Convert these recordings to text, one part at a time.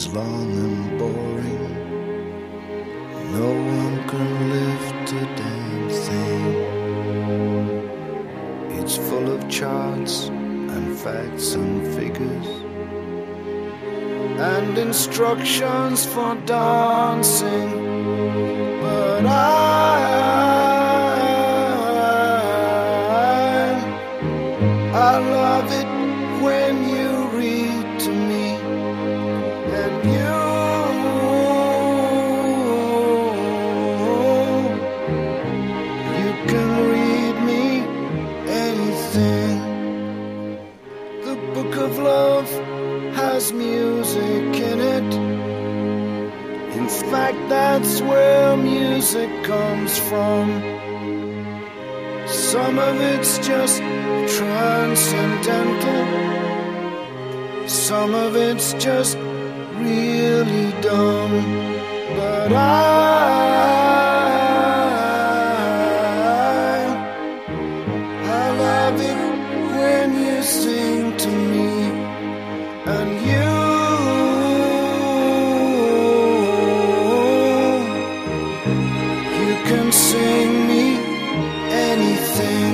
long and boring. No one can lift a damn thing. It's full of charts and facts and figures and instructions for dancing. But I love it when you read to me, and you can read me anything. The book of love has music in it. In fact, that's where music comes from. Some of it's just transcendental, some of it's just really dumb. But I love it when you sing to me, and you can sing me anything.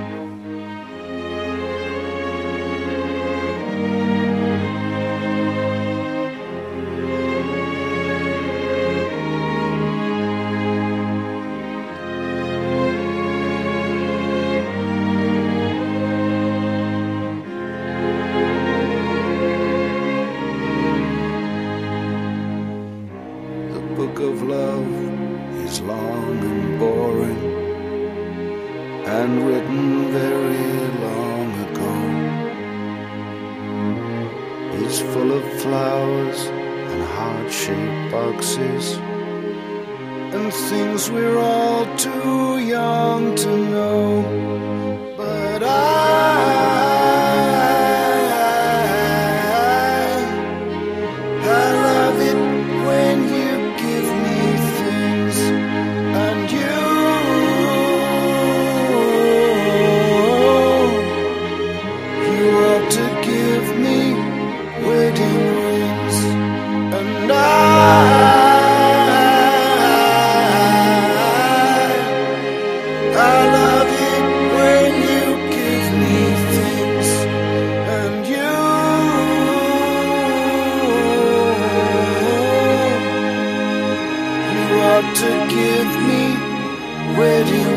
The book of love is long and boring, and written very long ago. It's full of flowers and heart-shaped boxes and things we're all too young to know. But I love it when you give me things, and you ought to give me wedding rings. And I love it when you give me things, and you ought to give me wedding